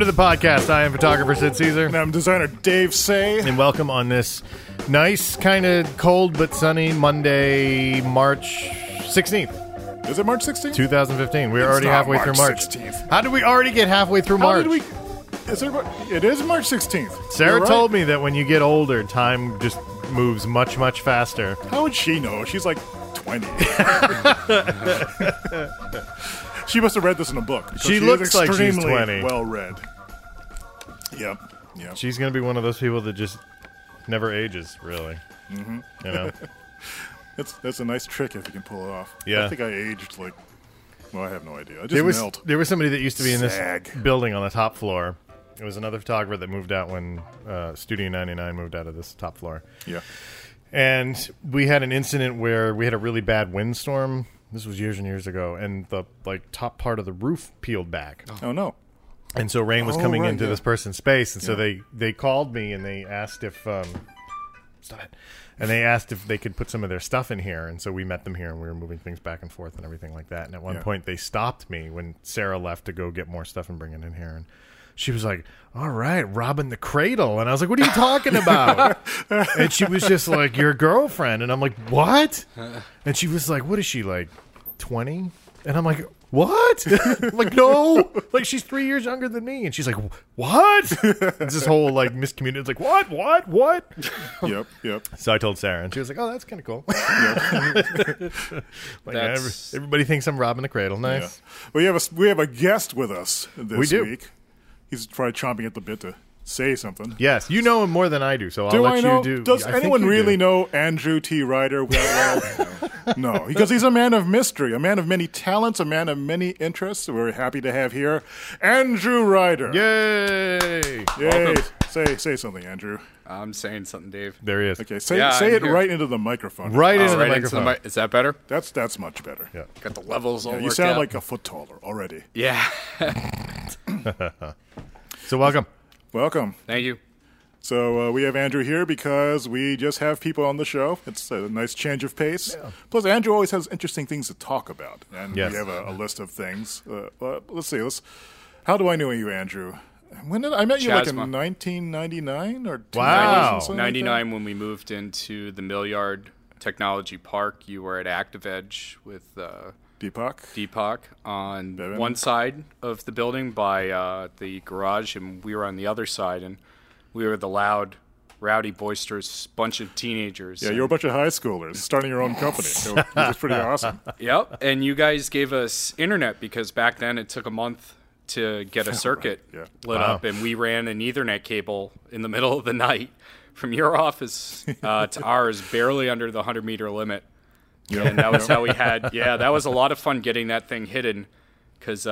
to the podcast. I am photographer Sid Caesar. And I'm designer Dave Say. And welcome on this nice, kind of cold but sunny Monday, March 16th. Is it March 16th? 2015. We're already halfway through March. 16th. How did we already get halfway through March? It is March 16th. Sarah told me that when you get older, time just moves much, much faster. How would she know? She's like 20. She must have read this in a book. She looks like she's 20. Well read. Yep. She's going to be one of those people that just never ages, really. Mm-hmm. You know? That's a nice trick if you can pull it off. Yeah. I think I aged like, well, I have no idea. I just melt. There was somebody that used to be in this Sag. building on the top floor. It was another photographer that moved out when Studio 99 moved out of this top floor. Yeah. And we had an incident where we had a really bad windstorm. This was years and years ago, and the top part of the roof peeled back. Oh no! And so rain was coming into this person's space, and so they called me and they asked if stop it, and they asked if they could put some of their stuff in here. And so we met them here, and we were moving things back and forth and everything like that. And at one point, they stopped me when Sarah left to go get more stuff and bring it in here. And she was like, all right, robbing the cradle. And I was like, what are you talking about? And she was just like, your girlfriend. And I'm like, what? And she was like, what is she, like 20? And I'm like, what? I'm like, no. Like, she's 3 years younger than me. And she's like, what? It's this whole, like, miscommunication. It's like, what? Yep. So I told Sarah, and she was like, oh, that's kind of cool. Like, everybody thinks I'm robbing the cradle. Nice. Yeah. We have a guest with us this week. He's probably chomping at the bit to say something. Yes, you know him more than I do, so I'll let you do. Does anyone really know Andrew T. Ryder well? No, because he's a man of mystery, a man of many talents, a man of many interests. We're happy to have here Andrew Ryder. Yay! Welcome. Say something, Andrew. I'm saying something, Dave. There he is. Okay, say it right into the microphone. Right into the microphone. Is that better? That's much better. Yeah. Got the levels all You worked sound out. like a foot taller already. Yeah. So welcome. Thank you. So we have Andrew here because we just have people on the show. It's a nice change of pace. Yeah. Plus, Andrew always has interesting things to talk about, and we have a list of things. Let's see. How do I know you, Andrew? When did I met you? Like in 1999 or 2000? 99 when we moved into the Millyard Technology Park. You were at Active Edge with Deepak on Bevin. one side of the building by the garage, and we were on the other side, and we were the loud, rowdy, boisterous bunch of teenagers. Yeah, you're a bunch of high schoolers starting your own company, which is pretty awesome. Yep, and you guys gave us internet because back then it took a month to get a circuit lit up, and we ran an Ethernet cable in the middle of the night from your office to ours, barely under the 100-meter limit. Yep. And that was how we had, that was a lot of fun getting that thing hidden because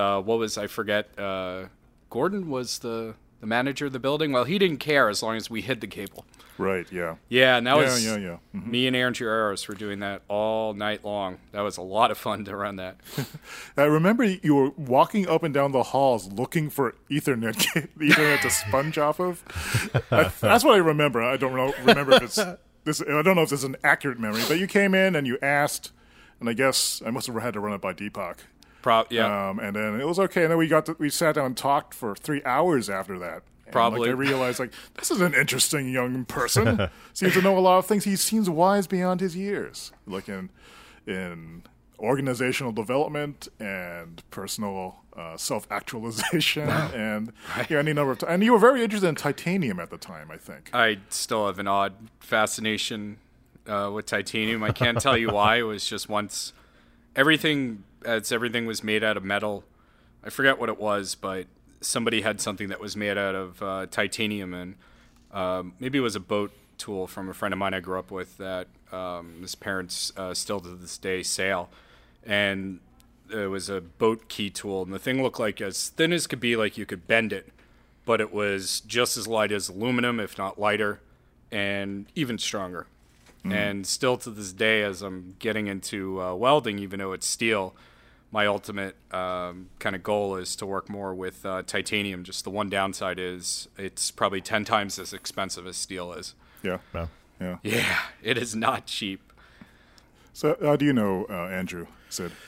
Gordon was the manager of the building. Well, he didn't care as long as we hid the cable. Right, yeah. Yeah, and that was Mm-hmm. me and Andrew Eros were doing that all night long. That was a lot of fun to run that. I remember you were walking up and down the halls looking for Ethernet to sponge off of. That's what I remember. I don't remember if it's this. I don't know if this is an accurate memory, but you came in and you asked, and I guess I must have had to run it by Deepak. And then it was okay. And then we sat down and talked for 3 hours after that. Probably. I realized, this is an interesting young person. Seems to know a lot of things. He seems wise beyond his years, like in organizational development and personal self-actualization and any number of and you were very interested in titanium at the time, I think. I still have an odd fascination with titanium. I can't tell you why. It was just once everything was made out of metal. I forget what it was, but somebody had something that was made out of titanium, and maybe it was a boat tool from a friend of mine I grew up with that his parents still to this day sail. And it was a boat key tool, and the thing looked like as thin as could be, like you could bend it, but it was just as light as aluminum, if not lighter, and even stronger. Mm. And still to this day, as I'm getting into welding, even though it's steel, my ultimate kind of goal is to work more with titanium. Just the one downside is it's probably 10 times as expensive as steel is. Yeah. Yeah, it is not cheap. So how do you know Andrew, Sid?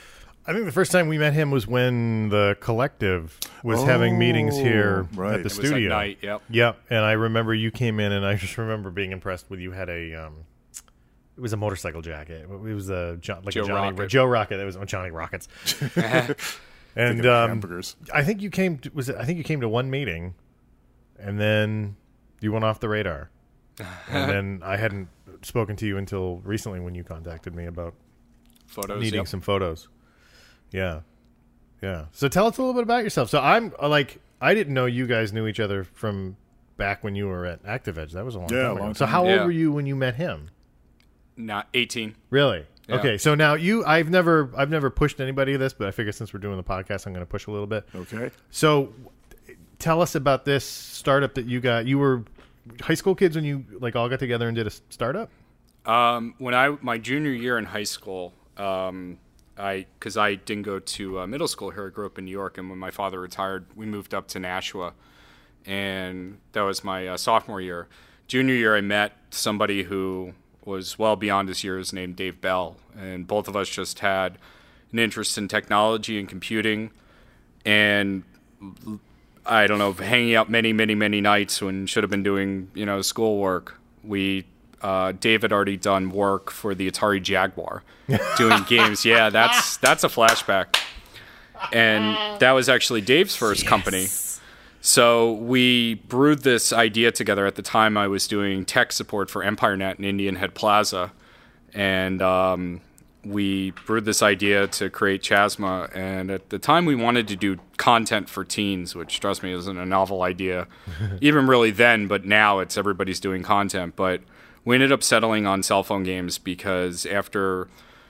I think the first time we met him was when the collective was having meetings here right. at the It was studio. at night, yep. Yep. And I remember you came in, and I just remember being impressed with you had a. It was a motorcycle jacket. It was a Joe Johnny Rocket. Joe Rocket. It was Johnny Rockets. And hamburgers. I think you came. I think you came to one meeting, and then you went off the radar. And then I hadn't spoken to you until recently when you contacted me about Photos. needing Yep. some photos. Yeah. Yeah. So tell us a little bit about yourself. So I'm I didn't know you guys knew each other from back when you were at ActiveEdge. That was a long time ago. long So time. how old Yeah. were you when you met him? Not 18. Really? Yeah. Okay. So now I've never pushed anybody to this, but I figure since we're doing the podcast, I'm going to push a little bit. Okay. So tell us about this startup that you got. You were high school kids when you all got together and did a startup? When my junior year in high school, because I didn't go to middle school here. I grew up in New York, and when my father retired, we moved up to Nashua, and that was my sophomore year. Junior year, I met somebody who was well beyond his years, named Dave Bell, and both of us just had an interest in technology and computing, and I don't know, hanging out many, many, many nights when should have been doing schoolwork. Dave had already done work for the Atari Jaguar, doing games. Yeah, that's a flashback. And that was actually Dave's first company. So we brewed this idea together. At the time, I was doing tech support for EmpireNet in Indian Head Plaza. And we brewed this idea to create Chasma. And at the time, we wanted to do content for teens, which, trust me, isn't a novel idea. Even really then, but now everybody's doing content. But we ended up settling on cell phone games because after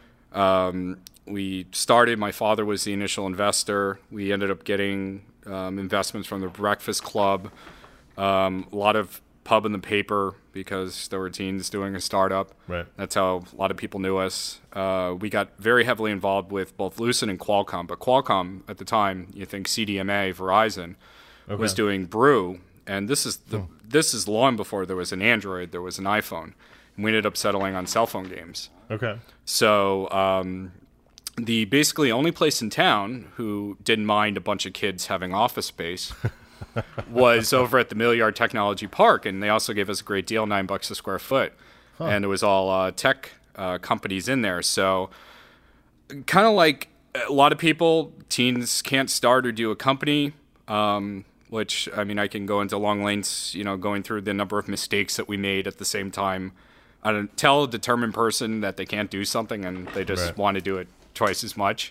we started, my father was the initial investor. We ended up getting investments from the Breakfast Club, a lot of pub in the paper because there were teens doing a startup. Right. That's how a lot of people knew us. We got very heavily involved with both Lucid and Qualcomm. But Qualcomm, at the time, you think CDMA, Verizon, was doing Brew. And this is long before there was an Android, there was an iPhone. And we ended up settling on cell phone games. Okay. So the basically only place in town who didn't mind a bunch of kids having office space was over at the Milliard Technology Park. And they also gave us a great deal, $9 a square foot. Huh. And it was all tech companies in there. So kind of like a lot of people, teens can't start or do a company. Which, I mean, I can go into long lengths, going through the number of mistakes that we made at the same time. I don't tell a determined person that they can't do something and they just want to do it twice as much.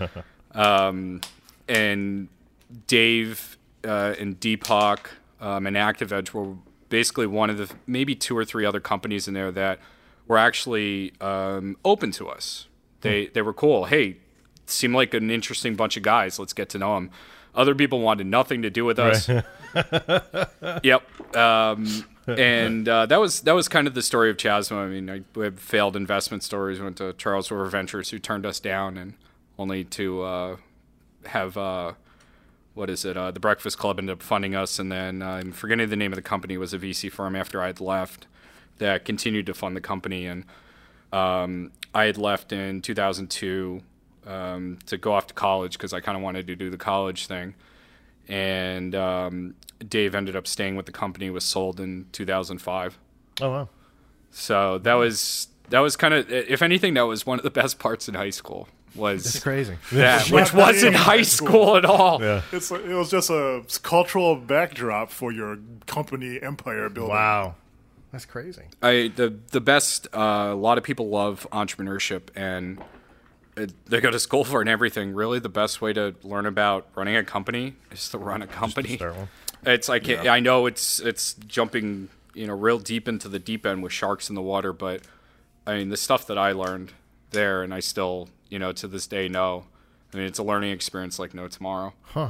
And Dave and Deepak and ActiveEdge were basically one of the maybe two or three other companies in there that were actually open to us. They were cool. Hey, seemed like an interesting bunch of guys. Let's get to know them. Other people wanted nothing to do with us. Right. Yep. And that was kind of the story of Chasma. I mean, we had failed investment stories. We went to Charles River Ventures, who turned us down, and only to have the Breakfast Club ended up funding us. And then I'm forgetting the name of the company, was a VC firm after I had left that continued to fund the company. And I had left in 2002. To go off to college because I kind of wanted to do the college thing. And Dave ended up staying with the company, was sold in 2005. Oh, wow. So that was kind of, if anything, that was one of the best parts in high school. That's crazy. That, which wasn't high school at all. Yeah. It was just a cultural backdrop for your company empire building. Wow. That's crazy. The best, a lot of people love entrepreneurship and they go to school for it and everything. Really, the best way to learn about running a company is to run a company. Just to start one. It's like I know it's jumping real deep into the deep end with sharks in the water, but I mean the stuff that I learned there, and I still to this day know. I mean, it's a learning experience like no tomorrow. Huh.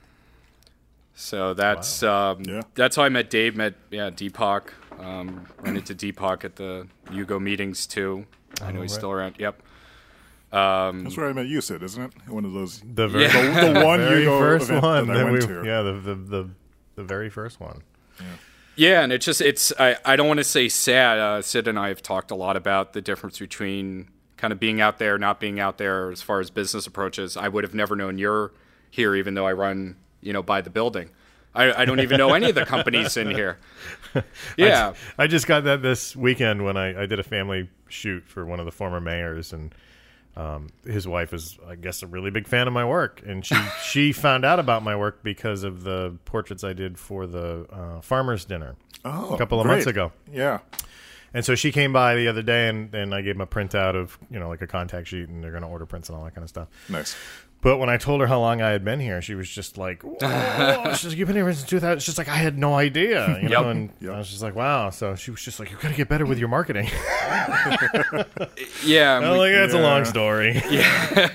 So that's that's how I met Dave. Deepak. Ran into Deepak at the Yugo meetings too. I know he's still around. Yep. That's where I met you, Sid, isn't it? One of those. The very, the one very Yugo first event one that I went to. Yeah, the very first one. Yeah, and I don't want to say sad. Sid and I have talked a lot about the difference between kind of being out there, not being out there as far as business approaches. I would have never known you're here, even though I run, by the building. I don't even know any of the companies in here. Yeah. I just got that this weekend when I did a family shoot for one of the former mayors, and his wife is, I guess, a really big fan of my work. And she found out about my work because of the portraits I did for the farmer's dinner a couple of months ago. Yeah. And so she came by the other day, and I gave them a printout of, like a contact sheet, and they're going to order prints and all that kind of stuff. Nice. But when I told her how long I had been here, she was just like, "Whoa!" She's like, "You've been here since 2000." It's just like, I had no idea, know. And I was just like, "Wow!" So she was just like, "You got to get better with your marketing." Yeah, I'm like, it's a long story. Yeah,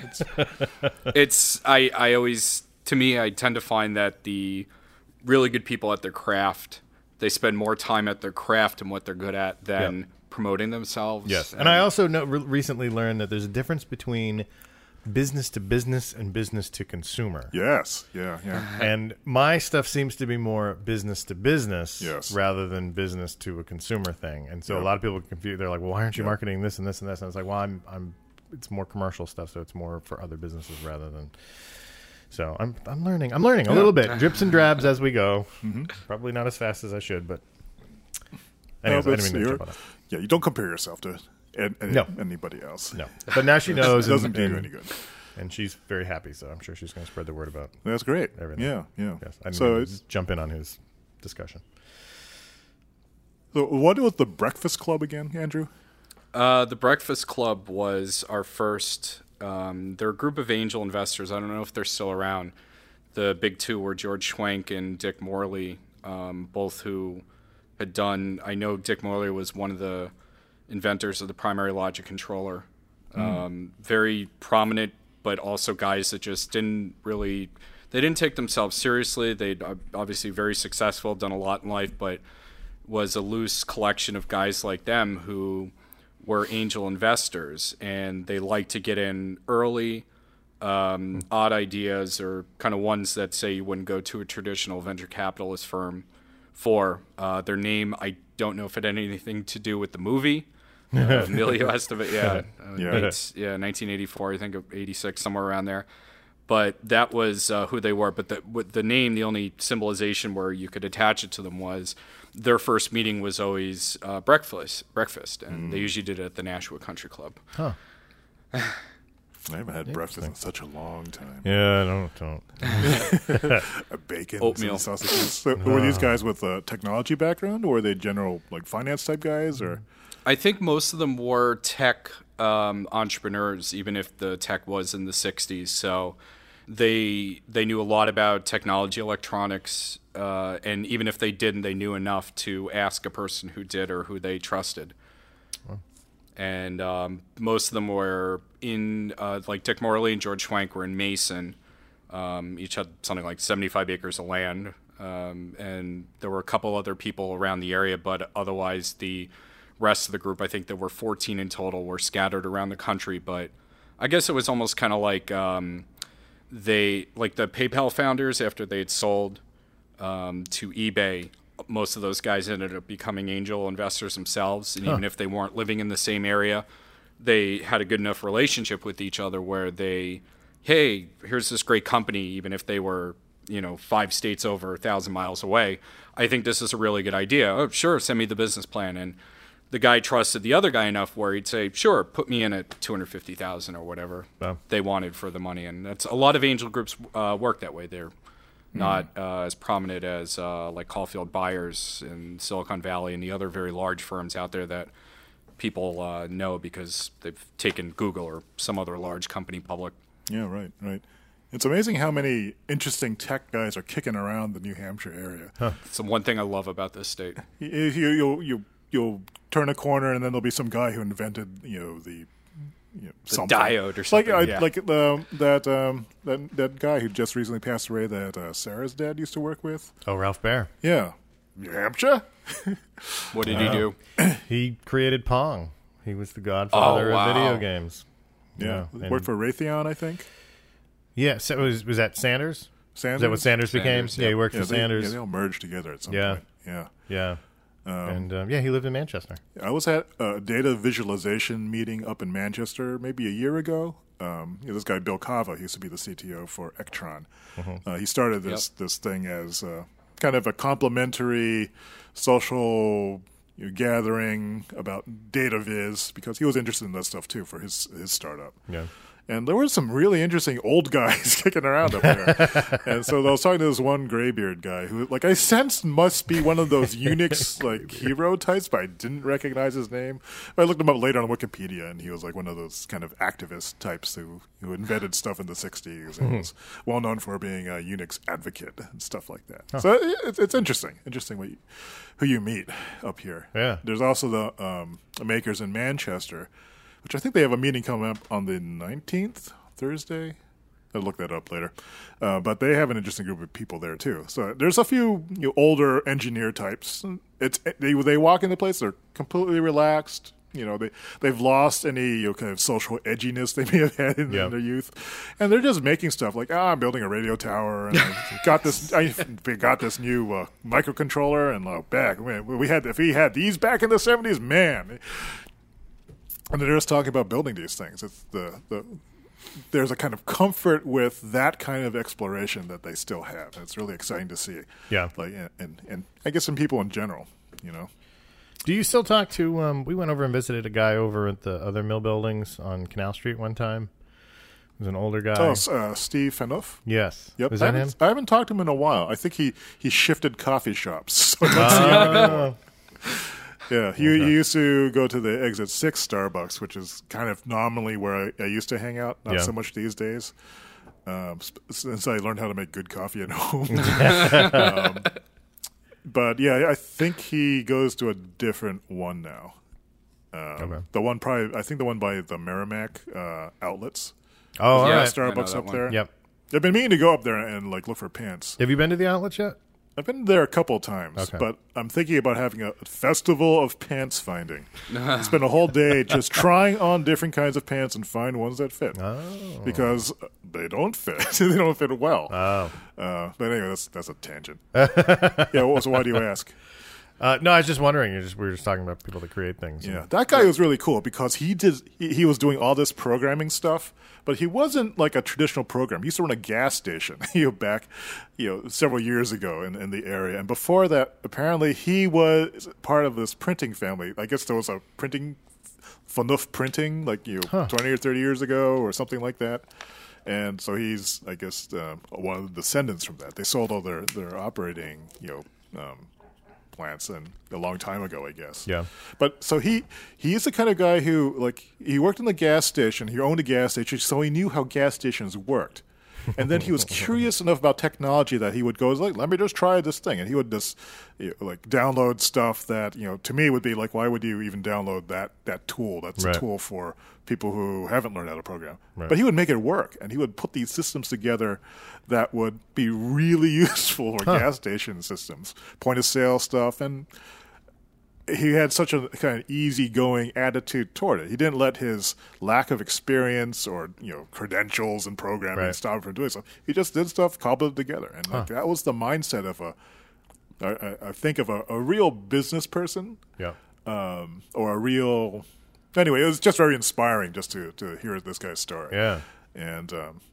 I always, to me, I tend to find that the really good people at their craft, they spend more time at their craft and what they're good at than promoting themselves. Yes, and I also recently learned that there's a difference between business to business and business to consumer. Yes. Yeah. And my stuff seems to be more business to business rather than business to a consumer thing. And so a lot of people are confused. They're like, "Well, why aren't you marketing this and this and this?" And it's like, "Well, it's more commercial stuff, so it's more for other businesses rather than." So I'm learning. I'm learning a little bit, drips and drabs as we go. Mm-hmm. Probably not as fast as I should, but anyways, I didn't mean to jump on that. Yeah, you don't compare yourself to anybody else. No, but now she knows. It doesn't do you any good. And she's very happy, so I'm sure she's going to spread the word about. That's great. Everything. Yeah. Yes, I didn't just jump in on his discussion. So, what was the Breakfast Club again, Andrew? The Breakfast Club was our first. They're a group of angel investors. I don't know if they're still around. The big two were George Schwenk and Dick Morley, both who had done. I know Dick Morley was one of the inventors of the primary logic controller. Very prominent, but also guys that just didn't take themselves seriously. They'd obviously very successful, done a lot in life, but was a loose collection of guys like them who were angel investors, and they like to get in early, odd ideas or kind of ones that say you wouldn't go to a traditional venture capitalist firm for. Their name, I don't know if it had anything to do with the movie. Emilio Estevez, 1984, I think, 86, somewhere around there. But that was who they were. But the name, the only symbolization where you could attach it to them was their first meeting was always breakfast, and they usually did it at the Nashua Country Club. Huh. I haven't had breakfast in such a long time. Yeah, don't. Bacon, oatmeal, and sausages. So, were these guys with a technology background, or were they general finance type guys, or? I think most of them were tech entrepreneurs, even if the tech was in the 60s. So they knew a lot about technology, electronics, and even if they didn't, they knew enough to ask a person who did or who they trusted. Wow. And most of them were in, like Dick Morley and George Schwenk were in Mason. Each had something like 75 acres of land. And there were a couple other people around the area, but otherwise the rest of the group, I think there were 14 in total, were scattered around the country. But I guess it was almost kind of like the PayPal founders, after they had sold to eBay, most of those guys ended up becoming angel investors themselves. And even if they weren't living in the same area, they had a good enough relationship with each other where hey, here's this great company, even if they were 5 states over, 1,000 miles away. I think this is a really good idea. Oh, sure, send me the business plan. And the guy trusted the other guy enough where he'd say, sure, put me in at $250,000 or whatever they wanted for the money. And that's a lot of angel groups work that way. They're not as prominent as like Caulfield Byers in Silicon Valley and the other very large firms out there that people know because they've taken Google or some other large company public. Yeah, right. It's amazing how many interesting tech guys are kicking around the New Hampshire area. It's the one thing I love about this state. You'll turn a corner and then there'll be some guy who invented the something. Diode or something. That guy who just recently passed away that Sarah's dad used to work with. Oh, Ralph Baer. Yeah, New Hampshire. What did he do? He created Pong. He was the godfather of video games. Yeah, worked for Raytheon, I think. Yeah, so was that Sanders? Sanders? Is that what Sanders became? Sanders, yeah, he worked for Sanders. They all merged together at some point. Yeah. And he lived in Manchester. I was at a data visualization meeting up in Manchester maybe a year ago. This guy, Bill Cava, he used to be the CTO for Ectron. He started this thing as kind of a complimentary social gathering about data viz, because he was interested in that stuff too for his startup. Yeah. And there were some really interesting old guys kicking around up there. And so I was talking to this one graybeard guy who, like, I sensed must be one of those Unix, like, hero types, but I didn't recognize his name. But I looked him up later on Wikipedia, and he was, like, one of those kind of activist types who invented stuff in the 60s and was well known for being a Unix advocate and stuff like that. Huh. So it's interesting who you meet up here. Yeah. There's also the makers in Manchester, which I think they have a meeting coming up on the 19th, Thursday. I'll look that up later. But they have an interesting group of people there, too. So there's a few older engineer types. They walk into the place, they're completely relaxed. They've lost any kind of social edginess they may have had in their youth. And they're just making stuff like, I'm building a radio tower, and I got this new microcontroller, and if we had these back in the 70s, man. And they're just talking about building these things. It's there's a kind of comfort with that kind of exploration that they still have. And it's really exciting to see. Yeah. And I guess some people in general, Do you still talk to? We went over and visited a guy over at the other mill buildings on Canal Street one time. He was an older guy. Oh, Steve Fanouf? Yes. Yep. Was that him? I haven't talked to him in a while. I think he shifted coffee shops. So I don't see him anymore. Yeah, he used to go to the Exit 6 Starbucks, which is kind of nominally where I used to hang out, not so much these days, since I learned how to make good coffee at home. But yeah, I think he goes to a different one now. The one I think the one by the Merrimack outlets. Oh, yeah, right. Starbucks up there. Yep. I've been meaning to go up there and look for pants. Have you been to the outlets yet? I've been there a couple times, but I'm thinking about having a festival of pants finding. Spend a whole day just trying on different kinds of pants and find ones that fit. Oh. Because they don't fit. They don't fit well. Oh. But anyway, that's a tangent. So why do you ask? No, I was just wondering. We were just talking about people that create things. Yeah, that guy was really cool because he was doing all this programming stuff, but he wasn't like a traditional programmer. He used to run a gas station, back, several years ago in the area. And before that, apparently he was part of this printing family. I guess there was a Fanouf printing, 20 or 30 years ago or something like that. And so he's, I guess, one of the descendants from that. They sold all their operating, plants and a long time ago, I guess. Yeah. But so he's the kind of guy who he worked in the gas station. He owned a gas station, so he knew how gas stations worked. And then he was curious enough about technology that he would go let me just try this thing, and he would just download stuff that to me would be like, why would you even download that tool? That's a tool for people who haven't learned how to program. Right. But he would make it work, and he would put these systems together that would be really useful for gas station systems, point of sale stuff, and he had such a kind of easygoing attitude toward it. He didn't let his lack of experience or credentials in programming stop him from doing stuff. He just did stuff, cobbled it together, and that was the mindset of I think of a real business person, or a real. Anyway, it was just very inspiring just to hear this guy's story. Yeah, and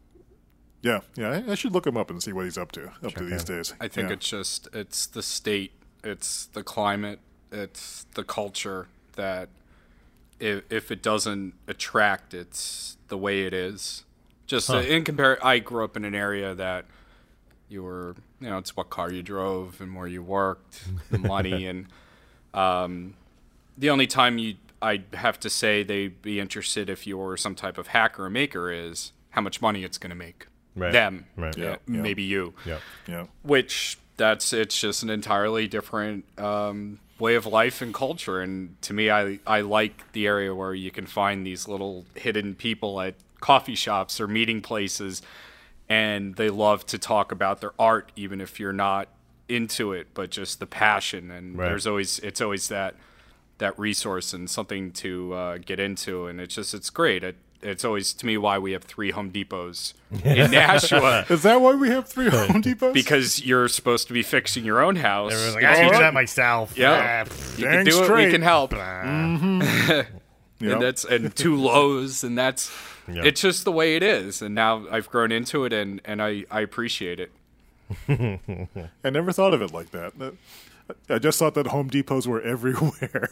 I should look him up and see what he's up to these days. I think it's the state, it's the climate. It's the culture that if it doesn't attract, it's the way it is. I grew up in an area that you were, it's what car you drove and where you worked, the money. And the only time I'd have to say they'd be interested if you were some type of hacker or maker is how much money it's going to make. Right. Them. Right. Yeah, maybe you. Yeah. Yeah. Which it's just an entirely different way of life and culture. And to me, I like the area where you can find these little hidden people at coffee shops or meeting places, and they love to talk about their art, even if you're not into it, but just the passion. And it's always that resource and something to get into. And it's great. it's always to me why we have 3 Home Depots in Nashua. Is that why we have 3 Home Depots? Because you're supposed to be fixing your own house. Everyone's like, I do that myself. Yeah, you can Dang do it. straight. We can help. Yep. And 2 Lowe's, and that's Yep. it's just the way it is. And now I've grown into it, and I appreciate it. I never thought of it like that. I just thought that Home Depots were everywhere.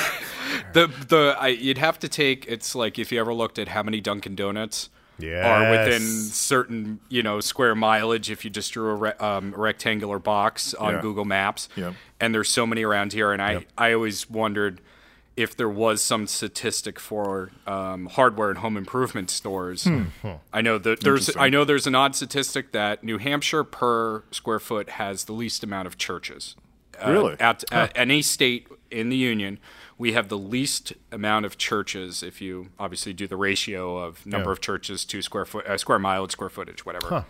You'd have to take. It's like if you ever looked at how many Dunkin' Donuts Yes. are within certain square mileage. If you just drew a rectangular box on Yeah. Google Maps, Yep. and there's so many around here, and I always wondered if there was some statistic for hardware and home improvement stores. I know that there's an odd statistic that New Hampshire per square foot has the least amount of churches. Really? At any state in the union, we have the least amount of churches. If you obviously do the ratio of number of churches to square mileage, square footage, whatever.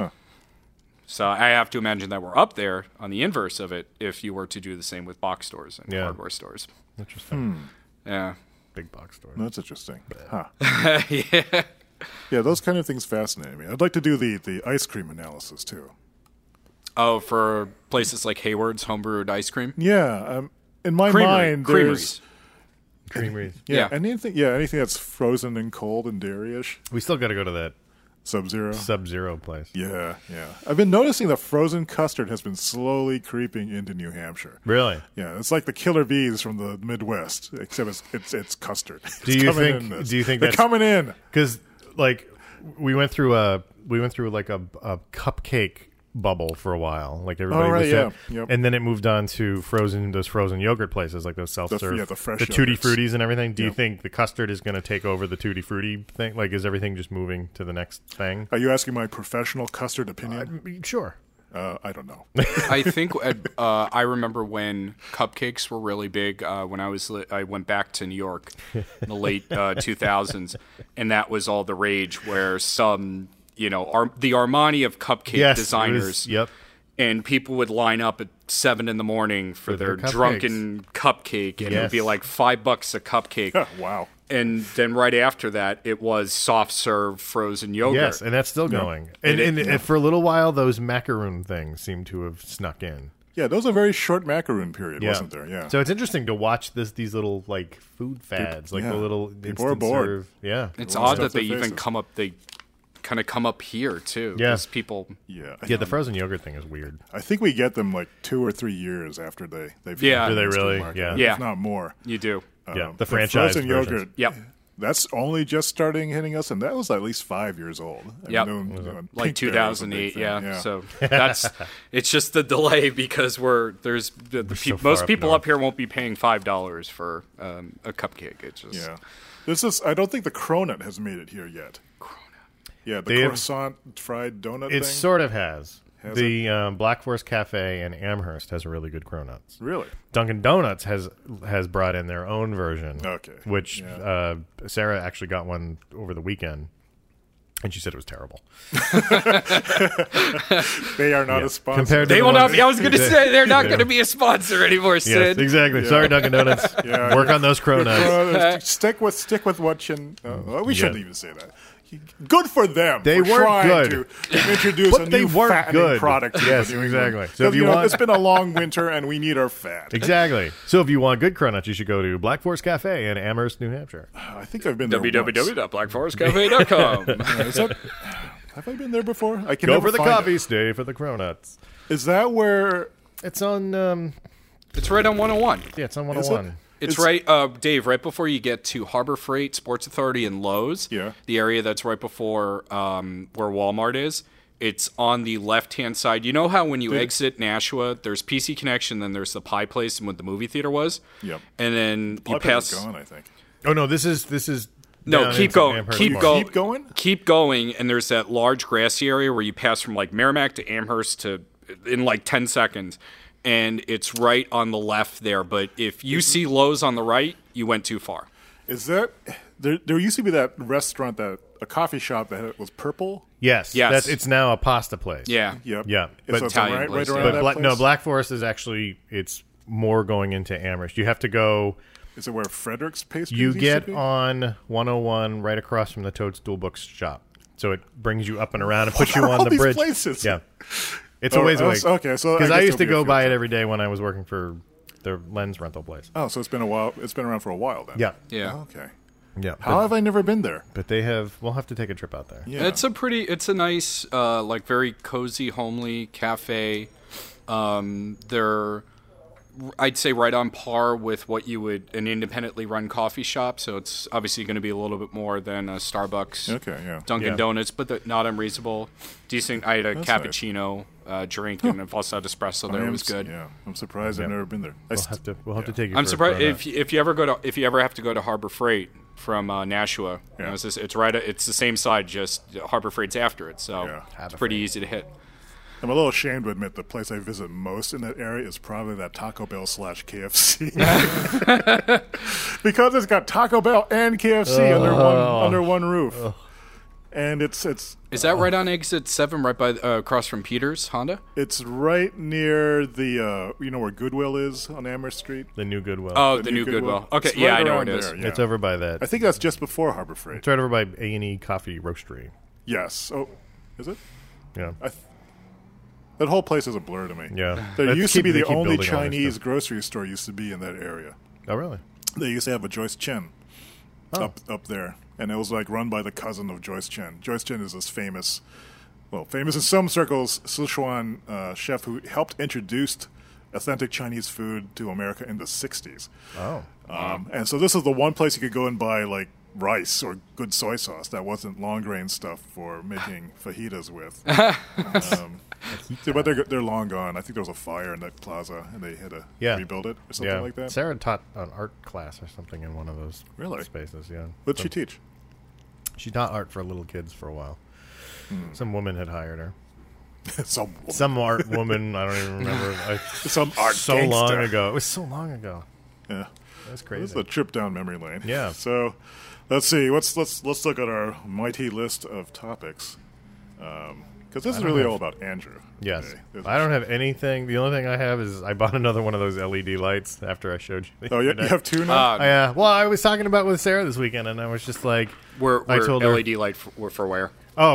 So I have to imagine that we're up there on the inverse of it if you were to do the same with box stores and hardware stores. Interesting. Yeah. Big box store. That's interesting. Huh. Yeah. Yeah, those kind of things fascinate me. I'd like to do the ice cream analysis, too. Oh, for places like Hayward's homebrewed ice cream? Yeah. In my mind, there's... Creameries. Creameries. Yeah. Anything that's frozen and cold and dairy-ish. We still got to go to that Sub-Zero. Sub-Zero place. Yeah. I've been noticing that frozen custard has been slowly creeping into New Hampshire. Really? Yeah, it's like the killer bees from the Midwest, except it's custard. Do you think they're that's coming in? Because like we went through like a cupcake bubble for a while, like everybody was saying. Yep. And then it moved on to those frozen yogurt places, like those self-serve, the fresh the Tutti yogurts. Fruttis and everything. Do you Yep. think the custard is going to take over the Tutti Frutti thing? Like, is everything just moving to the next thing? Are you asking my professional custard opinion? Sure. I don't know. I think I remember when cupcakes were really big. When I went back to New York in the late 2000s, and that was all the rage. Where some, the Armani of cupcake designers, and people would line up at 7 a.m. for their drunken cupcake, and it would be like $5 a cupcake. Wow. And then right after that, it was soft serve frozen yogurt. Yes, and that's still going. And for a little while, those macaroon things seem to have snuck in. Yeah, that was a very short macaroon period, wasn't there? Yeah. So it's interesting to watch these little like food fads, like the little People are instant bored. serve. Yeah, It's Everyone odd that stuffs they their even faces. they kind of come up here too. Yeah. 'Cause people. Yeah. the frozen yogurt thing is weird. I think we get them like 2 or 3 years after they've Yeah. Do they in the really? market, Yeah. Yeah. if not more. You do. Yeah, the franchise frozen versions. yogurt. Yep. That's only just starting hitting us, and that was at least 5 years old. Yep. Like 2008, yeah. So it's just the delay because most up Oh, people north. up here won't be paying $5 for a cupcake. It's just I don't think the cronut has made it here yet. Yeah, the croissant fried donut It thing. sort of has. Has The Black Forest Cafe in Amherst has really good cronuts. Really? Dunkin' Donuts has brought in their own version. Okay. Which Sarah actually got one over the weekend, and she said it was terrible. They are not a sponsor. Compared to they the will one- not be. I was going to say they're not going to be a sponsor anymore, Sid. Yes, exactly. Sorry, Dunkin' Donuts. Work on those cronuts. Stick with what you. We shouldn't even say that. Good for them. They for weren't trying good. to introduce But a they new weren't fattening good. product. to Yes, New England. exactly. So if you want- it's been a long winter and we need our fat. Exactly. So if you want good cronuts, you should go to Black Forest Cafe in Amherst, New Hampshire. I think I've been there. once. www.blackforestcafe.com. Is that, have I been there before? I can Go never for the find coffee, it. stay for the cronuts. Is that where? It's on. It's right on 101. Yeah, it's on Is it? 101. It's right, Dave, right before you get to Harbor Freight, Sports Authority, and Lowe's. Yeah. The area that's right before where Walmart is. It's on the left-hand side. You know how when you exit Nashua, there's PC Connection, then there's the pie place and what the movie theater was? Yep. And then you Pipeline pass... is gone, I think. Oh no, this is. No, down keep into going. Amherst Keep Park. going. Keep going? Keep going, and there's that large grassy area where you pass from like Merrimack to Amherst in like 10 seconds. And it's right on the left there. But if you see Lowe's on the right, you went too far. Is that there used to be that restaurant, a coffee shop that was purple? Yes. Yes. It's now a pasta place. Yeah. Yep. Yeah, But but it's Italian right place, around yeah. that But place? no, Black Forest is actually it's more going into Amherst. You have to go. Is it where Frederick's Pastries You used to get be? on 101 right across from the Toadstool Books shop. So it brings you up and around and puts you on all the these bridge. Places. Yeah. It's a ways away. Okay, so because I guess used to it'll be a go few by it times. every day when I was working for the lens rental place. Oh, so it's been a while. It's been around for a while then. Yeah. Yeah. Okay. Yeah. How have I never been there? But we'll have to take a trip out there. Yeah. It's a nice, like very cozy, homely cafe. They're, I'd say, right on par with what you would an independently run coffee shop. So it's obviously going to be a little bit more than a Starbucks, Okay, yeah. Dunkin' Yeah. Donuts, but not unreasonable. Decent. I had a That's cappuccino drink, and I've also had espresso there. It was good. Yeah, I'm surprised I've never been there. We'll have to take you. I'm for a surprised run. if you ever have to go to Harbor Freight from Nashua. You know, it's right. It's the same side, just Harbor Freight's after it, so Yeah. it's pretty easy to hit. I'm a little ashamed to admit the place I visit most in that area is probably that Taco Bell / KFC. Because it's got Taco Bell and KFC under one roof. And it's Is that right on exit 7, right by across from Peters Honda? it's right near the where Goodwill is on Amherst Street. The new Goodwill. Oh, the new Goodwill. Okay, It's yeah, right I know around where it is. there, yeah. It's over by that. I think that's just before Harbor Freight. It's right over by A&E Coffee Roastery. Yes. Oh, is it? Yeah. That whole place is a blur to me. Yeah. There used to be they the keep only building all this Chinese stuff. grocery store used to be in that area. Oh, really? They used to have a Joyce Chen Oh. up there, and it was like run by the cousin of Joyce Chen. Joyce Chen is this famous in some circles, Sichuan chef who helped introduce authentic Chinese food to America in the 60s. Oh. And so this is the one place you could go and buy like rice or good soy sauce that wasn't long grain stuff for making fajitas with. But they're long gone. I think there was a fire in that plaza, and they had to rebuild it or something like that. Sarah taught an art class or something in one of those Really? spaces. Yeah. What did she teach? She taught art for little kids for a while. Some woman had hired her. Some Art woman. I don't even remember. some art so gangster. long ago. It was so long ago. Yeah. That's This crazy. is a trip down memory lane. Yeah. So, let's see. Let's look at our mighty list of topics. Because this is really all about Andrew. Yes. today. I don't have anything. The only thing I have is I bought another one of those LED lights after I showed you. Oh, you have two now? Yeah. Well, I was talking about with Sarah this weekend, and I was just like, We're I told her, LED light for where?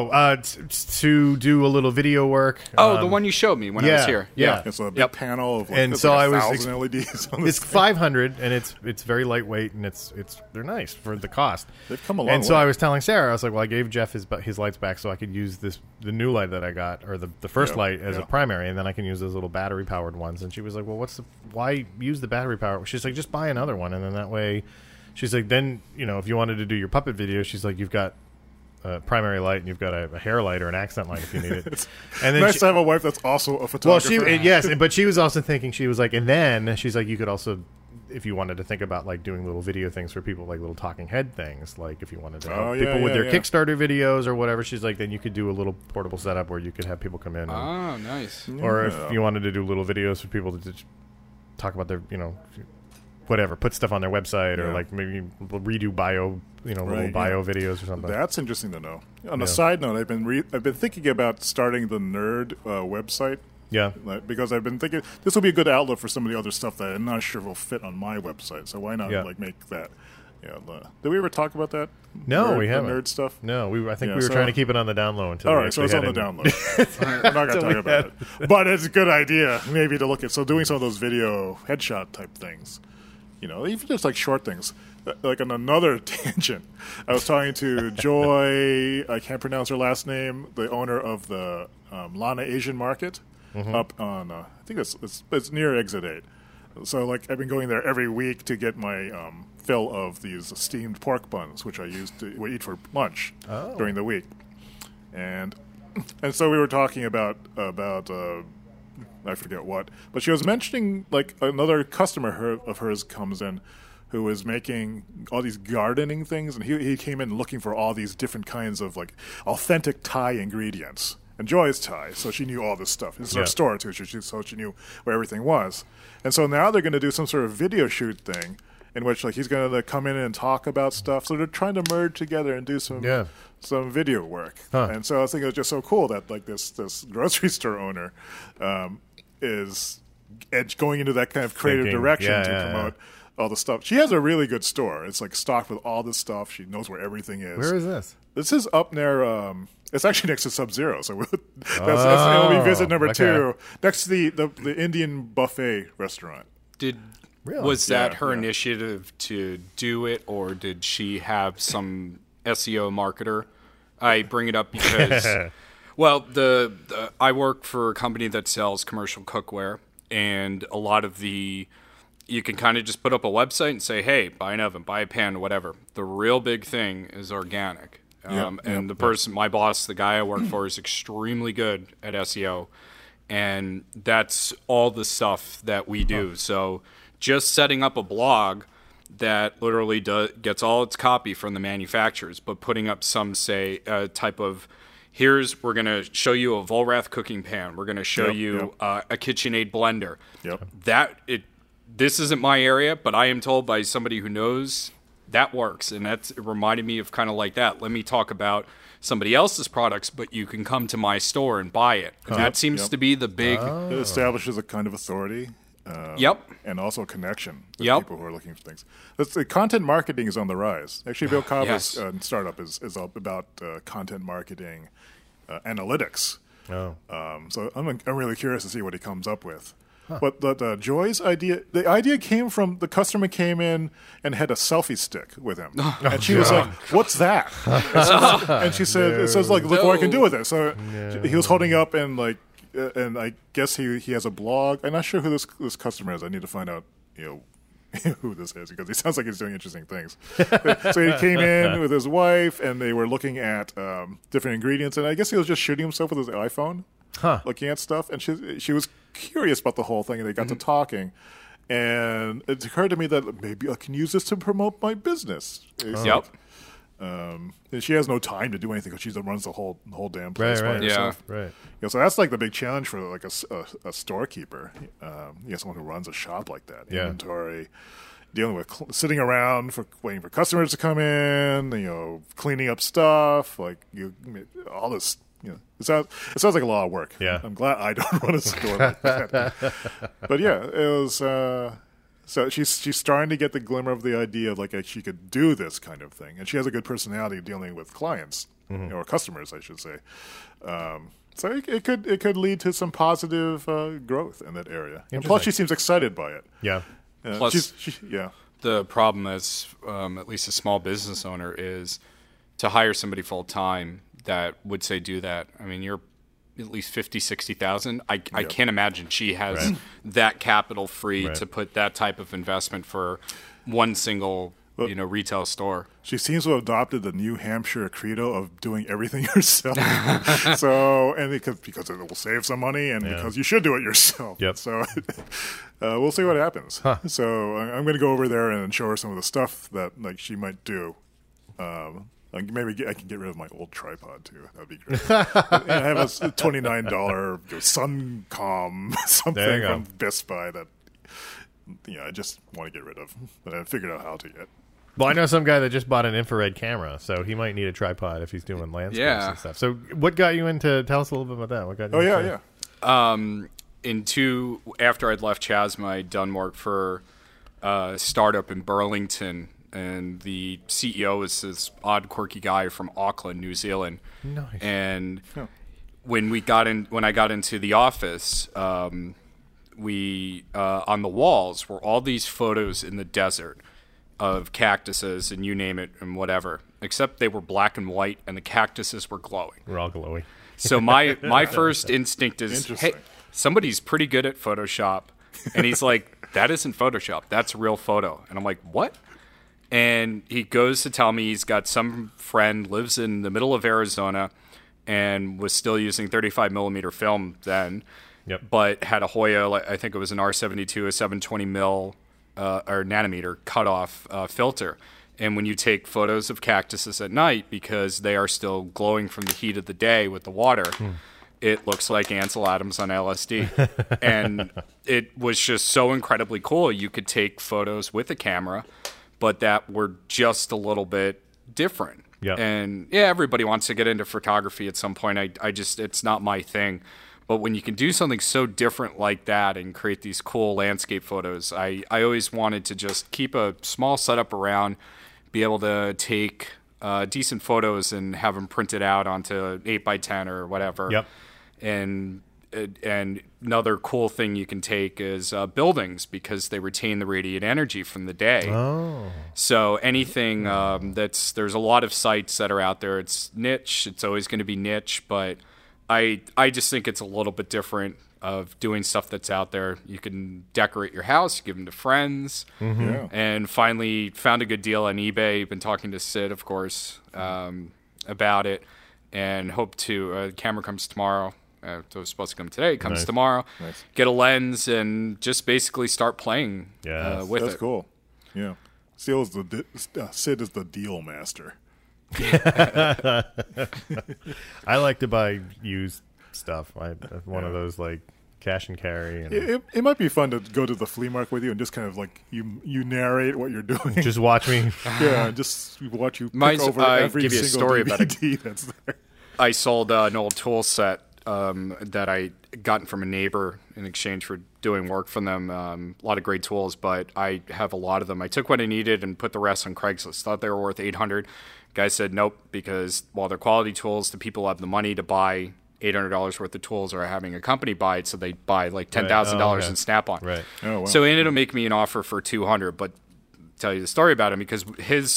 to do a little video work. Oh, the one you showed me when I was here. Yeah. It's a big Yep. panel of like, And there's so like I was 1,000 LEDs on this It's thing. 500, and it's very lightweight, and they're nice for the cost. They've come a long And so way. I was telling Sarah, I was like, well, I gave Jeff his lights back so I could use the new light that I got, or the first Yeah, light as yeah. a primary, and then I can use those little battery powered ones. And she was like, well, why use the battery power? She's like, just buy another one, and then that way, she's like, then if you wanted to do your puppet video, she's like, you've got a primary light and you've got a hair light or an accent light if you need it. And then Nice to have a wife that's also a well, photographer. yes, but she was also thinking, she was like, and then she's like, you could also, if you wanted to think about like doing little video things for people, like little talking head things, like if you wanted to help people with their Kickstarter videos or whatever, she's like, then you could do a little portable setup where you could have people come in. Oh, nice. Or if you wanted to do little videos for people to just talk about their, whatever, put stuff on their website or like maybe redo little bio videos or something. That's interesting to know. On a side note, I've been thinking about starting the Nerd website. Yeah. Because I've been thinking this will be a good outlet for some of the other stuff that I'm not sure will fit on my website. So why not make that? Yeah. Did we ever talk about that? No, we haven't. The nerd stuff. No, I think we were trying to keep it on the down low until. All right, so it's on the down low. We're not going to talk about it, but it's a good idea maybe to look at. So doing some of those video headshot type things. Even just like short things. Like on another tangent, I was talking to Joy, I can't pronounce her last name, the owner of the Lana Asian Market up on, I think it's near Exit 8. So like I've been going there every week to get my fill of these steamed pork buns, which I used to eat for lunch during the week. And so we were talking about I forget what, but she was mentioning like another customer of hers comes in who is making all these gardening things, and he came in looking for all these different kinds of like authentic Thai ingredients. And Joy is Thai, so she knew all this stuff. It's her store too, so she knew where everything was. And so now they're going to do some sort of video shoot thing in which like he's going to come in and talk about stuff. So they're trying to merge together and do some video work. And so I was thinking it was just so cool that like this grocery store owner is going into that kind of creative direction to promote all the stuff. She has a really good store. It's like stocked with all this stuff. She knows where everything is. Where is this? This is up near. It's actually next to Sub-Zero, so it'll be visit number 2, next to the Indian buffet restaurant. Was that her initiative to do it, or did she have some SEO marketer? I bring it up because, well, I work for a company that sells commercial cookware, and a lot of you can kind of just put up a website and say, hey, buy an oven, buy a pan, whatever. The real big thing is organic. The person, my boss, the guy I work for, is extremely good at SEO, and that's all the stuff that we do. So just setting up a blog that literally gets all its copy from the manufacturers, but putting up some, say, type of, we're going to show you a Vollrath cooking pan. We're going to show you a KitchenAid blender. This isn't my area, but I am told by somebody who knows that works. And it reminded me of kind of like that. Let me talk about somebody else's products, but you can come to my store and buy it. And that seems to be the big... It establishes a kind of authority. And also a connection with people who are looking for things. The content marketing is on the rise. Actually, Bill Cava's startup is about content marketing analytics. So I'm really curious to see what he comes up with. But the Joy's idea, the idea came from the customer came in and had a selfie stick with him. And she was like, what's that? And she said, it says, like, look what I can do with it. So he was holding up and like, and I guess he has a blog. I'm not sure who this customer is. I need to find out, who this is, because he sounds like he's doing interesting things. So he came in with his wife, and they were looking at different ingredients. And I guess he was just shooting himself with his iPhone, looking at stuff. And she was curious about the whole thing, and they got to talking. And it occurred to me that maybe I can use this to promote my business. And she has no time to do anything because she runs the whole damn place by herself. So that's like the big challenge for like a storekeeper. Someone who runs a shop like that. Inventory, dealing with sitting around waiting for customers to come in. Cleaning up stuff, like all this. It sounds like a lot of work. I'm glad I don't run a store like that. But it was. So she's starting to get the glimmer of the idea of like she could do this kind of thing, and she has a good personality dealing with clients or customers, I should say. So it could lead to some positive growth in that area. And plus, she seems excited by it. Plus, the problem as at least a small business owner is to hire somebody full time that would say do that. I mean, you're at least 50, 60,000. I can't imagine she has that capital free to put that type of investment for one single retail store. She seems to have adopted the New Hampshire credo of doing everything yourself. And because it will save some money, and because you should do it yourself. So we'll see what happens. So I'm going to go over there and show her some of the stuff that like she might do. Maybe I can get rid of my old tripod too. That'd be great. I have a $29 Suncom something from Best Buy that I just want to get rid of, but I haven't figured out how to yet. Well, I know some guy that just bought an infrared camera, so he might need a tripod if he's doing landscapes and stuff. So what got you into? Tell us a little bit about that. What got you after I'd left Chasma, I'd done work for a startup in Burlington. And the CEO is this odd, quirky guy from Auckland, New Zealand. Nice. And when I got into the office, we on the walls were all these photos in the desert of cactuses and you name it and whatever. Except they were black and white, and the cactuses were glowing. We're all glowy. So my first instinct is, hey, somebody's pretty good at Photoshop, and he's like, that isn't Photoshop. That's a real photo. And I'm like, what? And he goes to tell me he's got some friend, lives in the middle of Arizona, and was still using 35 millimeter film then, but had a Hoya, I think it was an R72, a 720 mil or nanometer cutoff filter. And when you take photos of cactuses at night, because they are still glowing from the heat of the day with the water, it looks like Ansel Adams on LSD. And it was just so incredibly cool. You could take photos with a camera, but that were just a little bit different. And everybody wants to get into photography at some point. I just, it's not my thing. But when you can do something so different like that and create these cool landscape photos, I always wanted to just keep a small setup around, be able to take decent photos and have them printed out onto 8x10 or whatever. Yep. And another cool thing you can take is buildings, because they retain the radiant energy from the day. Oh. So anything there's a lot of sites that are out there. It's niche. It's always going to be niche, but I just think it's a little bit different of doing stuff that's out there. You can decorate your house, give them to friends, and finally found a good deal on eBay. Been talking to Sid, of course, about it, and hope to. Camera comes tomorrow. So it was supposed to come today. It comes tomorrow. Nice. Get a lens and just basically start playing with it. That's cool. Yeah. Sid is the deal master. I like to buy used stuff. One of those like cash and carry. And it might be fun to go to the flea market with you and just kind of like you narrate what you're doing. just watch me. Yeah, just watch you pick over every give you a single story DVD about it. that's there. I sold an old tool set that I gotten from a neighbor in exchange for doing work for them. A lot of great tools, but I have a lot of them. I took what I needed and put the rest on Craigslist. Thought they were worth $800. Guy said nope, because while they're quality tools, the people have the money to buy $800 worth of tools are having a company buy it, so they buy like $10,000 in Snap-on. Right. Oh, wow. So he ended up making me an offer for $200. But tell you the story about him, because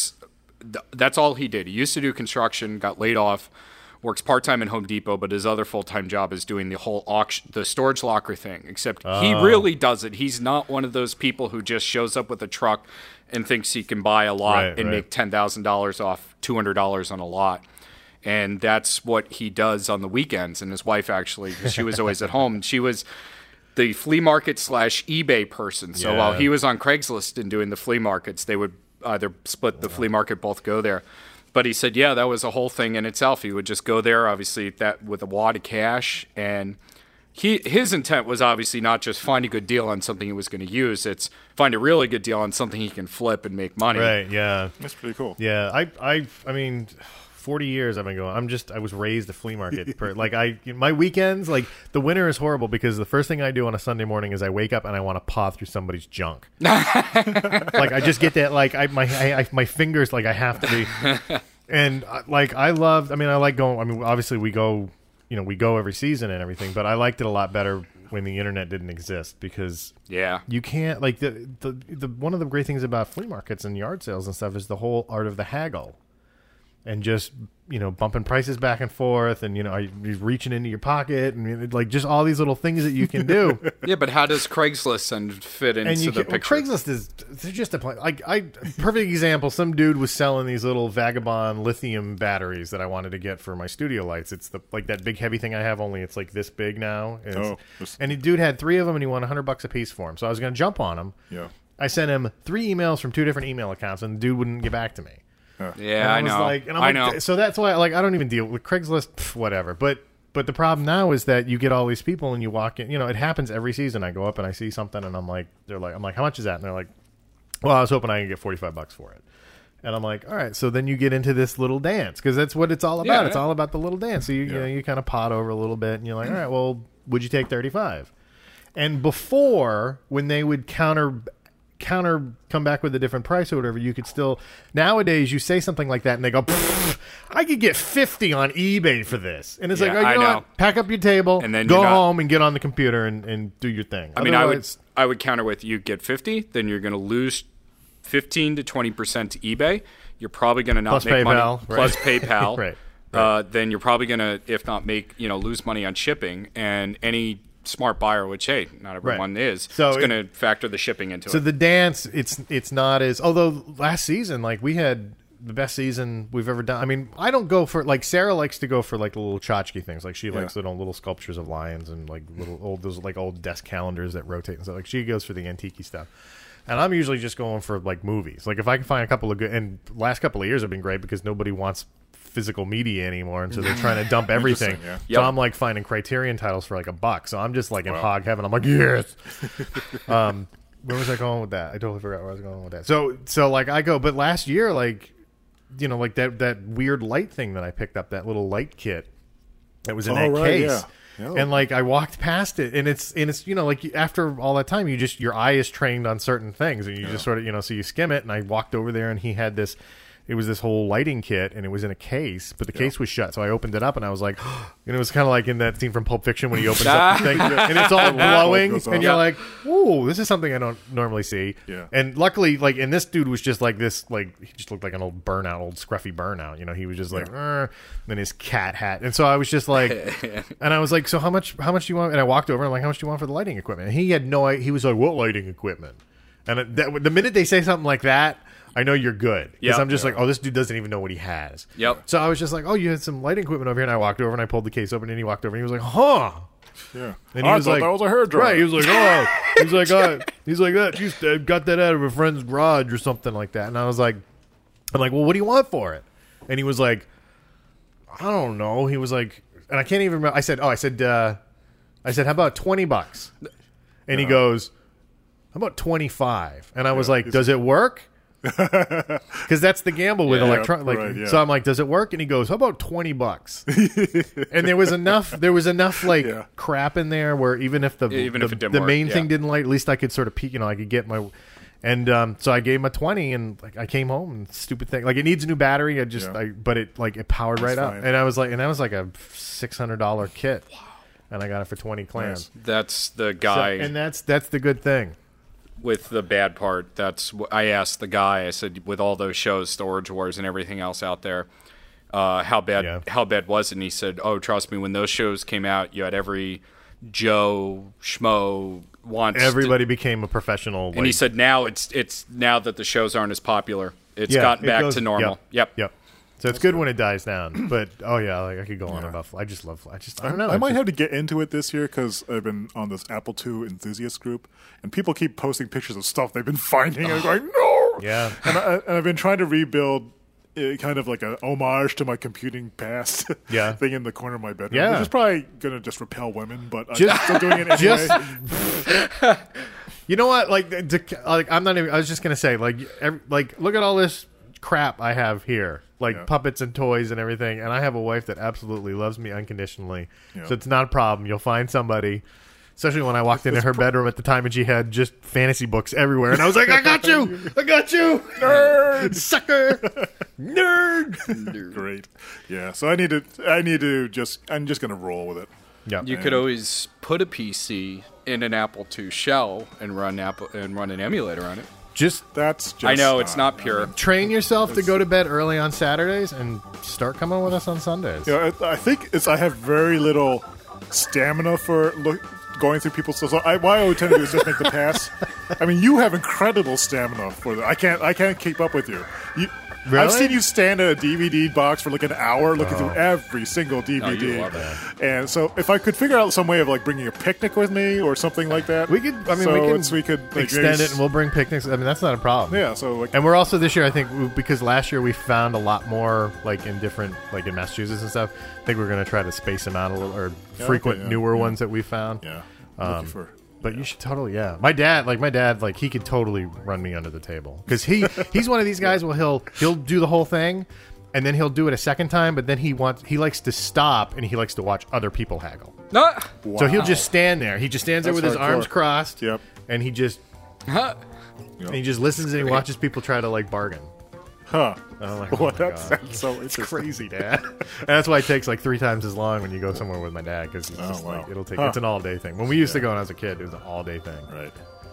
that's all he did. He used to do construction, got laid off, works part-time in Home Depot, but his other full-time job is doing the whole the storage locker thing, except he really does it. He's not one of those people who just shows up with a truck and thinks he can buy a lot and make $10,000 off $200 on a lot. And that's what he does on the weekends. And his wife, actually, she was always at home, and she was the flea market / eBay person. So while he was on Craigslist and doing the flea markets, they would either split the flea market, both go there. But he said, yeah, that was a whole thing in itself. He would just go there, obviously, that with a wad of cash. And his intent was obviously not just find a good deal on something he was going to use. It's find a really good deal on something he can flip and make money. Right, yeah. That's pretty cool. Yeah, I mean, 40 years I've been going. I was raised a flea market. My weekends, like, the winter is horrible because the first thing I do on a Sunday morning is I wake up and I want to paw through somebody's junk. Like, I just get that, like, my fingers, like, I have to be. And, like, I like going. I mean, obviously we go every season and everything, but I liked it a lot better when the internet didn't exist, because you can't, like, the one of the great things about flea markets and yard sales and stuff is the whole art of the haggle. And just, bumping prices back and forth, and, you're reaching into your pocket, and, like, just all these little things that you can do. Yeah, but how does Craigslist fit into the picture? Craigslist they're just a place. Like, perfect example, some dude was selling these little vagabond lithium batteries that I wanted to get for my studio lights. It's like that big heavy thing I have, only it's like this big now. And the dude had 3 of them, and he wanted $100 a piece for them. So I was going to jump on him. Yeah. I sent him 3 emails from 2 different email accounts, and the dude wouldn't get back to me. Yeah, I know. I know. So that's why, like, I don't even deal with Craigslist, whatever. But the problem now is that you get all these people and you walk in. It happens every season. I go up and I see something, and I'm like, how much is that? And they're like, well, I was hoping I could get $45 for it. And I'm like, all right. So then you get into this little dance, because that's what it's all about. It's all about the little dance. So you kind of pot over a little bit, and you're like, all right, well, would you take 35? And before, when they would come back with a different price or whatever, you could still, nowadays you say something like that and they go, I could get 50 on eBay for this, and it's like, you know what? Pack up your table and then go home and get on the computer and do your thing. I mean, I would counter with, you get 50, then you're going to lose 15 to 20% to eBay. You're probably going to not make money plus PayPal. Right. Then you're probably going to, if not lose money on shipping, and any smart buyer, which, hey, not everyone is, so it's going to factor the shipping into it. So the dance, it's not as, although last season, like, we had the best season we've ever done. I mean, I don't go for, like, Sarah likes to go for, like, the little tchotchke things. Like, she likes little sculptures of lions and, like, old desk calendars that rotate and stuff. Like, she goes for the antique stuff. And I'm usually just going for, like, movies. Like, if I can find a couple of good, and the last couple of years have been great because nobody wants physical media anymore, and so they're trying to dump everything. So I'm, like, finding Criterion titles for, like, $1. So I'm just, like, in hog heaven. I'm like, yes. Where was I going with that? I totally forgot where I was going with that. So like, I go, but last year, like, like that weird light thing that I picked up, that little light kit that was in that case. Oh. And like I walked past it, and it's like after all that time, your eye is trained on certain things, and you just sort of so you skim it. And I walked over there, and he had this. It was this whole lighting kit, and it was in a case, but the case was shut. So I opened it up, and I was like, and it was kind of like in that scene from Pulp Fiction when he opens up the thing, and it's all glowing, and you're like, "Ooh, this is something I don't normally see." Yeah. And luckily, and this dude was just like this, he just looked like an old scruffy burnout. He was just like, and then his cat hat, and so I was just like, and I was like, "So how much do you want?" And I walked over, and I'm like, "How much do you want for the lighting equipment?" And he had no idea. He was like, "What lighting equipment?" And the minute they say something like that, I know you're good. Because I'm just like, oh, this dude doesn't even know what he has. Yep. So I was just like, oh, you had some lighting equipment over here. And I walked over and I pulled the case open and he walked over and he was like, huh. Yeah. And he was like, that was a hairdryer. Right. He was like, oh. He's like that. You got that out of a friend's garage or something like that. And I'm like, well, what do you want for it? And he was like, I don't know. He was like, and I can't even remember. I said, how about $20? And he goes, how about 25? And I was like, does it work? Because that's the gamble with electronic. So I'm like, does it work? And he goes, how about $20? And there was enough crap in there where even if the main thing didn't light, at least I could sort of peek. I could get my. And so I gave him a 20, and I came home, and stupid thing, it needs a new battery. But it powered right up, and I was like, and that was like a $600 kit, and I got it for 20 clams. That's the guy, and that's the good thing. With the bad part, I asked the guy. I said, with all those shows, Storage Wars, and everything else out there, how bad was it? And he said, "Oh, trust me, when those shows came out, you had every Joe Schmo everybody became a professional." And he said, now it's now that the shows aren't as popular, it's gotten back to normal. Yep. So it's good when it dies down, but I could go on about. I don't know. I might have to get into it this year because I've been on this Apple II enthusiast group, and people keep posting pictures of stuff they've been finding. And I'm going, no. Yeah. And I've been trying to rebuild kind of like a homage to my computing past. Thing in the corner of my bedroom. Yeah. Which is probably gonna just repel women, but I'm still doing it anyway. You know what? I'm not even. I was just gonna say, look at all this crap I have here. Puppets and toys and everything, and I have a wife that absolutely loves me unconditionally, so it's not a problem. You'll find somebody, especially when I walked into her bedroom at the time and she had just fantasy books everywhere, and I was like, I got you, nerd, sucker, nerd. Great, yeah. So I need to I'm just gonna roll with it. Yeah, you could always put a PC in an Apple II shell and run an emulator on it. I know it's not pure. Train yourself to go to bed early on Saturdays and start coming with us on Sundays. I think I have very little stamina for going through people's stuff. So what I would tend to do is just make the pass. I mean, you have incredible stamina for that. I can't keep up with you. Really? I've seen you stand at a DVD box for an hour looking through every single DVD. You love that. And so if I could figure out some way of bringing a picnic with me or something like that, we could. I mean, we could extend it, and we'll bring picnics. I mean, that's not a problem. Yeah. So and we're also this year, I think, because last year we found a lot more in different in Massachusetts and stuff. I think we're going to try to space them out a little, or frequent newer ones that we found. Yeah. But you should totally, My dad, he could totally run me under the table because he's one of these guys. Well, he'll do the whole thing, and then he'll do it a second time. But then he likes to stop and he likes to watch other people haggle. No. Wow. So he'll just stand there. He just stands there with his arms crossed. Yep. And he just listens and he watches people try to bargain. Huh. That's so interesting. It's crazy, Dad. And that's why it takes 3 times as long when you go somewhere with my dad because it'll take. It's an all day thing. When we used to go when I was a kid, it was an all day thing. Right.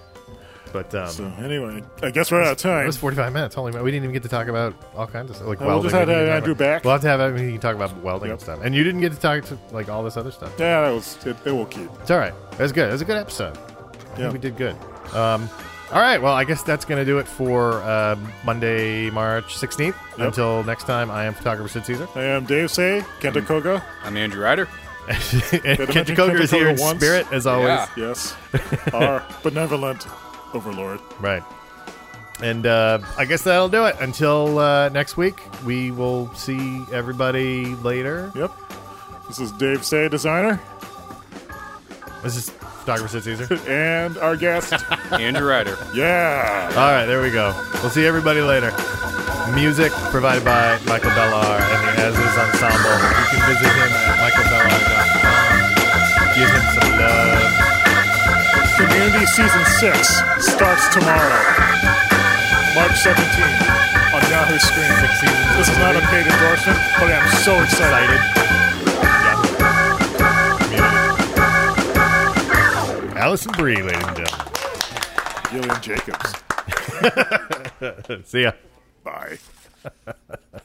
But so anyway, I guess we're out of time. It was 45 minutes. Holy man, we didn't even get to talk about all kinds of stuff welding. We'll just have to have Andrew back. We'll have to have him. He can talk about welding and stuff. And you didn't get to talk to all this other stuff. Yeah, that was it. It will keep. It's all right. It was good. It was a good episode. I think we did good. All right, well, I guess that's going to do it for Monday, March 16th. Yep. Until next time, I am photographer Sid Caesar. I am Dave Say, Kenta Koga. I'm Andrew Ryder. Kenta Koga is here in spirit, as always. Yeah. Yes, our benevolent overlord. Right. And I guess that'll do it. Until next week, we will see everybody later. Yep. This is Dave Say, designer. This is photographer Sid Caesar. And our guest, Andrew Ryder. Yeah. All right, there we go. We'll see everybody later. Music provided by Michael Bellar and the As Is Ensemble. You can visit him at michaelbellar.com. Give him some love. Community Season 6 starts tomorrow, March 17th, on Yahoo Screen. 6 seasons. This is not a paid endorsement, but I'm so excited. Community. Allison Brie, ladies and gentlemen. Gillian Jacobs. See ya. Bye.